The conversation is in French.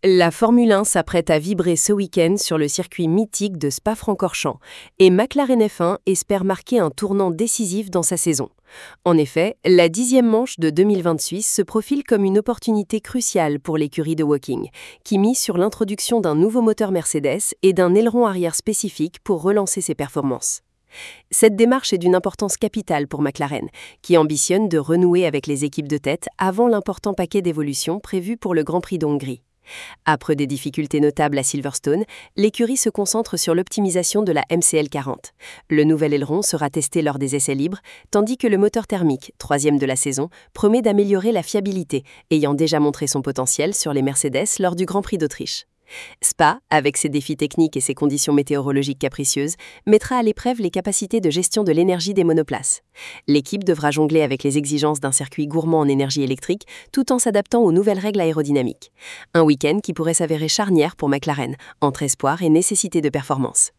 La Formule 1 s'apprête à vibrer ce week-end sur le circuit mythique de Spa-Francorchamps et McLaren F1 espère marquer un tournant décisif dans sa saison. En effet, la 10e manche de 2026 se profile comme une opportunité cruciale pour l'écurie de Woking, qui mise sur l'introduction d'un nouveau moteur Mercedes et d'un aileron arrière spécifique pour relancer ses performances. Cette démarche est d'une importance capitale pour McLaren, qui ambitionne de renouer avec les équipes de tête avant l'important paquet d'évolutions prévu pour le Grand Prix d'Hongrie. Après des difficultés notables à Silverstone, l'écurie se concentre sur l'optimisation de la MCL40. Le nouvel aileron sera testé lors des essais libres, tandis que le moteur thermique, 3e de la saison, promet d'améliorer la fiabilité, ayant déjà montré son potentiel sur les Mercedes lors du Grand Prix d'Autriche. Spa, avec ses défis techniques et ses conditions météorologiques capricieuses, mettra à l'épreuve les capacités de gestion de l'énergie des monoplaces. L'équipe devra jongler avec les exigences d'un circuit gourmand en énergie électrique tout en s'adaptant aux nouvelles règles aérodynamiques. Un week-end qui pourrait s'avérer charnière pour McLaren, entre espoir et nécessité de performance.